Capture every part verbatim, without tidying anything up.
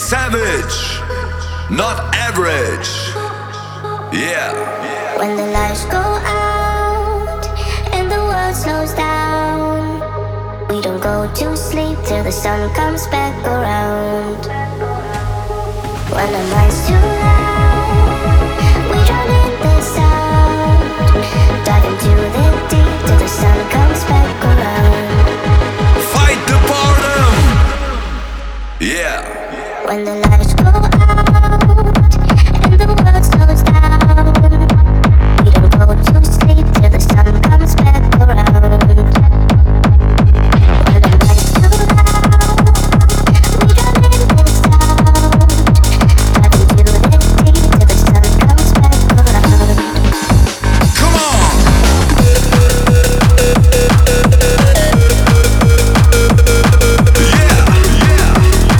savage, not average. Yeah. When the lights go out and the world slows down, we don't go to sleep till the sun comes back around. When the mind's too loud, we drown in the sound, dive into the deep till the sun comes back around. Fight the boredom. Yeah. When the lights go out and the world slows down, we don't go to sleep till the sun comes back around. When the lights go out, we drown in the sound, dive into the deep till the sun comes back around. Come on. Yeah, yeah.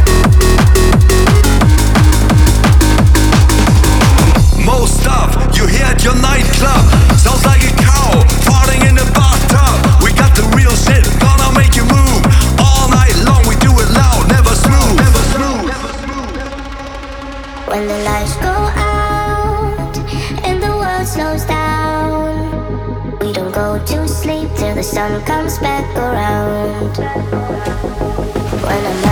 Most stuff you hear at your nightclub sounds like a cow farting in the bathtub. We got the real shit, gonna make you move. All night long we do it loud, never smooth. Never smooth. When the lights go out and the world slows down, we don't go to sleep till the sun comes back around. When the